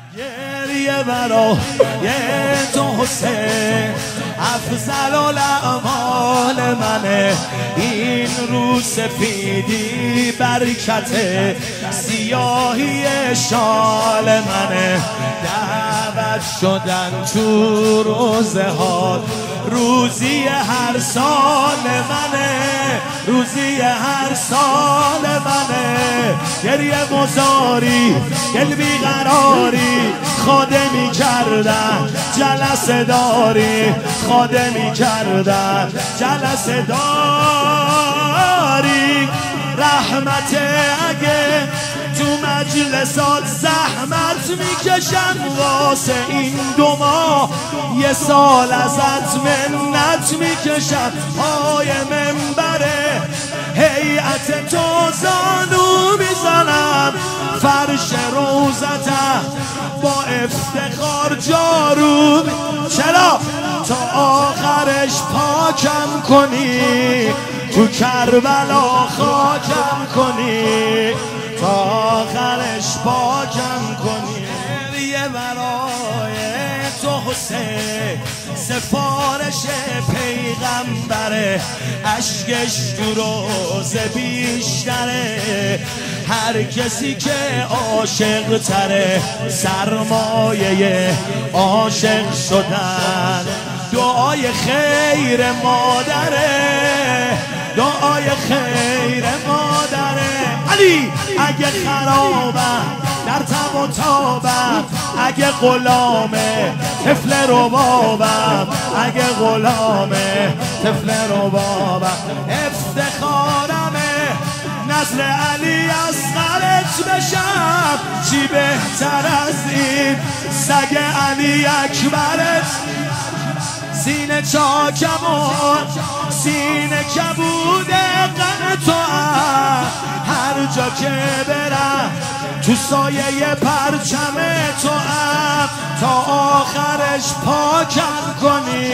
گریه برای تو حسین افضل الاعمال منه. این رو سفیدی برکت سیاهی شال منه. دعوت شدن تو روزه ها روزی هر سال منه. روزی هر سال منه. گریه مزاری دل بیقراری خادمی کردن جلسه داری. خادمی کردن جلسه داری. رحمت اگه تو مجلسات زحمت میکشم واسه این 2 ماه 1 سال ازت منت میکشم. پای منبره هیئت تو زانو میزنم. فرش روزت با افتخار جارو چرا تا آخرش پاکم کنی. تو کربلا خاکم کنی. تا آخرش پاکم کنی. گریه برای تو حسین سفارش پیغمبره. اشکش تو روزه بیشتره. هر کسی که عاشق تره سرمایه عاشق شدن. دعای خیر مادره. دعای خیر مادره. علی اگه خرابم در تب و تابم. اگه غلامه طفل ربابم. اگه غلامه طفل ربابم. افتخارمه نسل علی اصغرت بشم. چی بهتر از این سگ علی اکبرت. سینه چاکمون سینه کبوده غم تو هر جا که برم تو سایه پرچم تو تا آخرش پاکم کنی.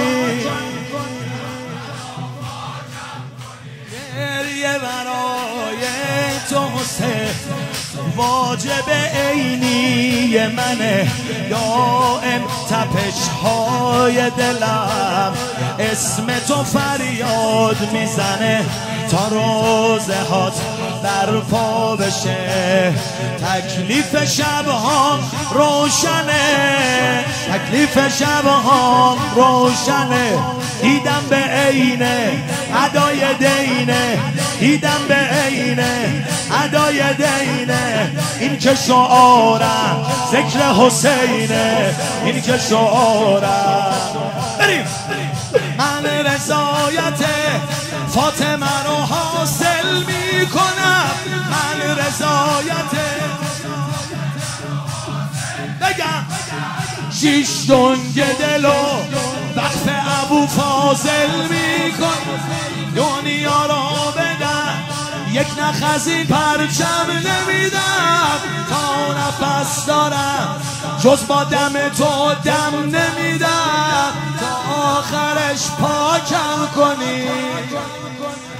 گریه برای تو حسین واجب عینی منه. دائم تپش های دلم اسم تو فریاد میزنه. تا روزه هات برپا بشه تکلیف شبهام روشنه. تکلیف شبهام روشنه. دیدم به عینه ادای دینه. دیدم به عینه ادای دینه. این که شعارم ذکر حسینه. این که شعارم بریم. من رضایت فاطمه رو حاصل میکنم. من رضایت بگم 6 دنگ دلو وقف ابو فاضل میکنم. دنیا رو بدم یک نخ از این پرچم نمیدم. تا نفس دارم جز با دم تو دم نمیدم. تا آخرش پاکم کنی.